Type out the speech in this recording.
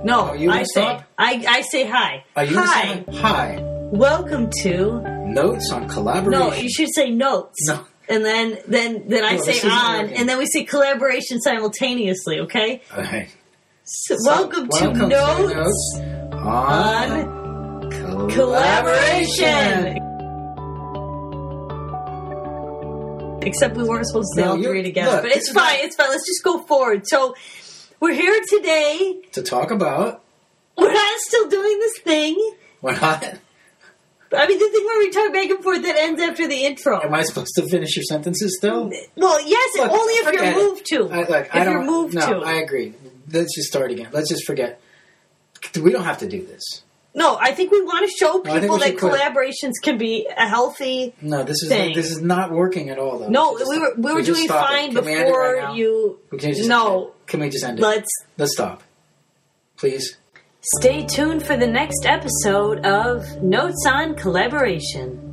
No, Oh, you I wanna say. stop? I say hi. Are you Hi. saying hi? Welcome to. Notes on collaboration. No, you should say notes. No. And then I No, say this isn't on, working. and then we say collaboration simultaneously. Okay. Okay. So, So, welcome to Notes on Collaboration. Except we weren't supposed to say No, all you're- three together, look, but this it's is fine. not- It's fine. Let's just go forward. So we're here today. To talk about. We're not still doing this thing. We're not. I mean, the thing where we talk back and forth that ends after the intro. Am I supposed to finish your sentences still? Well, yes, Look, only if you're forget it. moved to. If you're moved no, to. I agree. Let's just start again. Let's just forget. We don't have to do this. No, I think we want to show No, I think people we that should quit. collaborations can be a healthy. No, this thing. is not working at all. Though. No, Just we stop. were Just doing stop it. fine Can we end it before right now? you. We can't just No. end it. Can we just end it? Let's stop, please. Stay tuned for the next episode of Notes on Collaboration.